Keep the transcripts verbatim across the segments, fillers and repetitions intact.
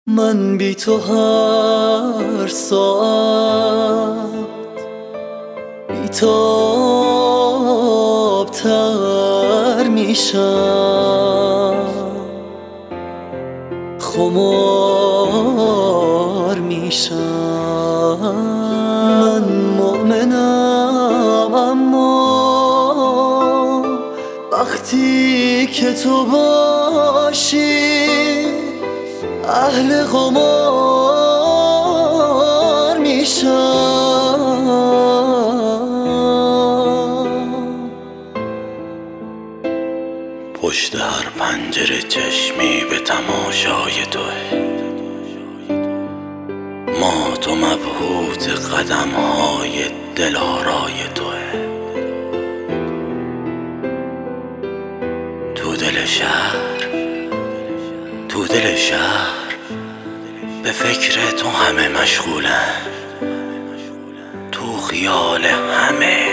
من بی تو هر ساعت بی‌تاب تر میشم، خمار میشم. من مؤمنم اما وقتی که تو باشی اهل قمار میشم. پشت هر پنجره چشمی به تماشای توه، مات و مبهوت قدم های دلارای توه. تو دل شهر تو دل شهر به فکر تو همه مشغولن، تو خیال همه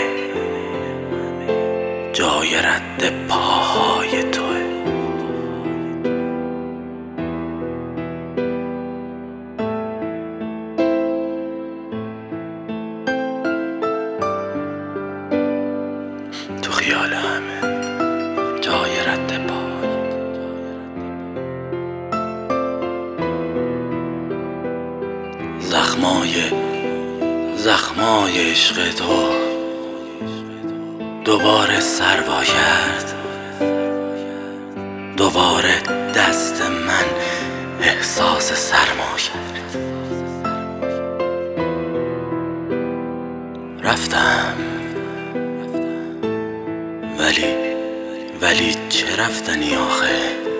جای رد پاهای توه. تو خیال همه جای رد پاهای. زخمای زخمای عشق تو دوباره سروا کرد، دوباره دست من احساس سرما کرد. رفتم ولی ولی چه رفتنی آخه؟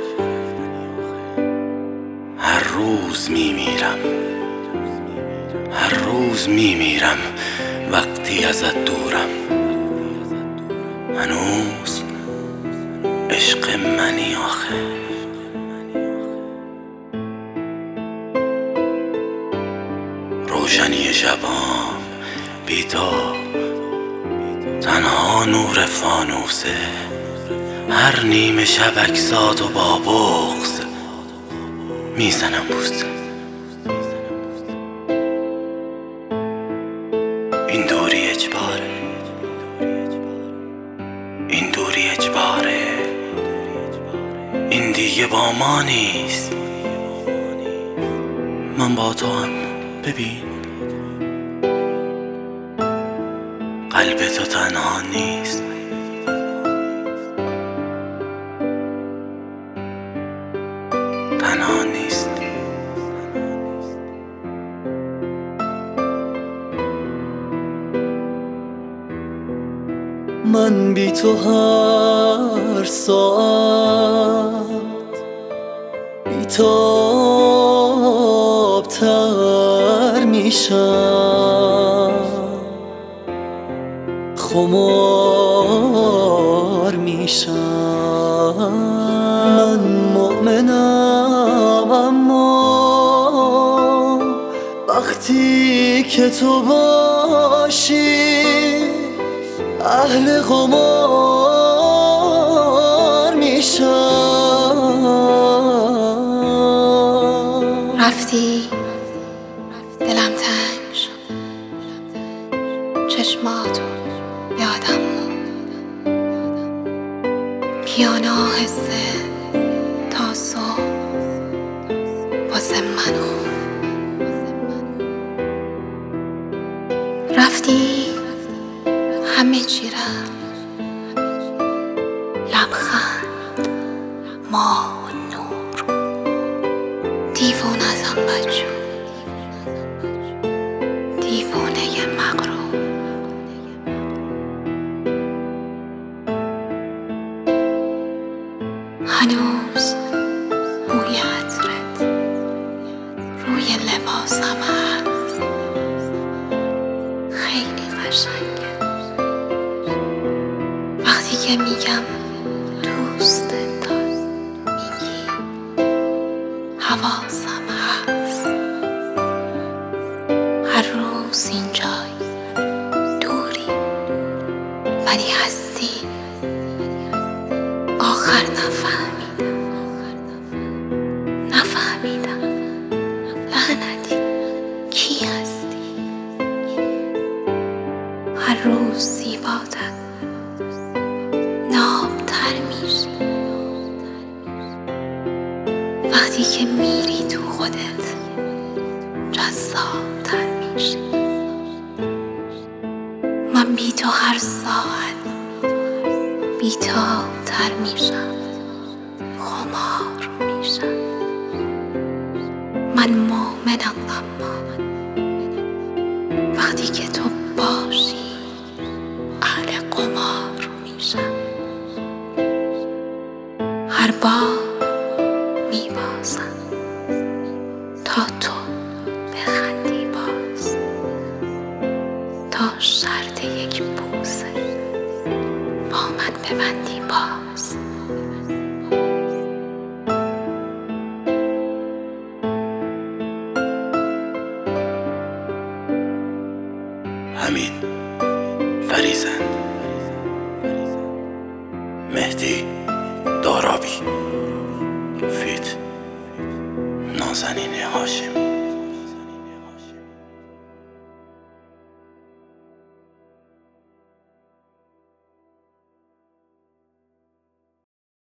هر روز میمیرم هر روز میمیرم وقتی ازت دورم. هنوز عشق منی آخه. روشنی شبام بی تو تنها نور فانوسه، هر نیمه شب اجساد و با بغض میزنم بوسه. این دوری اجباره این دوری اجباره این دیگه با ما نیست. من با تو هم ببین، قلب تو تنها نیست. تنها نیست. من بی تو هر ساعت بی‌تاب تر میشم، خمار میشم. من مؤمنم اما وقتی که تو باشی اهل قمار میشم. رفتی دلم تنگ شد، چشماتو یادم موند، پیانه آهسته تا صبح واسه من خوند. رفتی همه چی رفت، لبخند، ماه و نور، دیوونه‌ام بچه، دیوونه مغرور. هنوز بوی عطرت روی لباسم هست، خیلی قشنگه وقتی که میگم دوست دارم، میگی حواسم هست. هر روز اینجای دوری ولی هستی. آخر نفهمیدم نفهمیدم وقتی که میری تو خودت جذاب‌تر میشی. من بی تو هر ساعت بی‌تاب‌تر میشم، خمار میشم. من مومنم اما وقتی که تو باشی اهل قمار میشم. هر بار میبازم تا تو بخندی باز، تا شرط یک بوسه با من ببندی باز. همین فریزند. مهدی دارابی. فیت نازنین هاشمی.